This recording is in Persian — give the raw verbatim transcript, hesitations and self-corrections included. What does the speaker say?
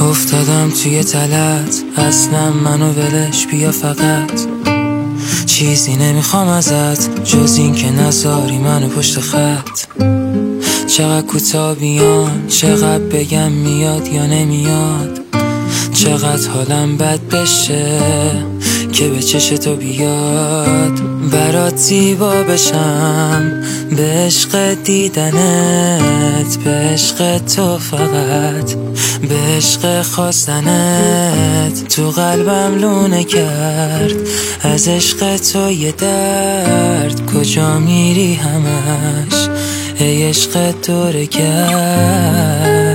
افتادم توی تلت، اصلا منو ولش بیا فقط. چیزی نمیخوام ازت جز این که نذاری منو پشت خط. چقدر کوتاه بیان، چقدر بگم میاد یا نمیاد. چقدر حالم بد بشه که به چش تو بیاد. برات زیبا بشم به عشق دیدنت، به عشق تو فقط، به عشق خواستنت. تو قلبم لونه کرد از عشق تو یه درد. کجا میری همش ای عشق دور کرد.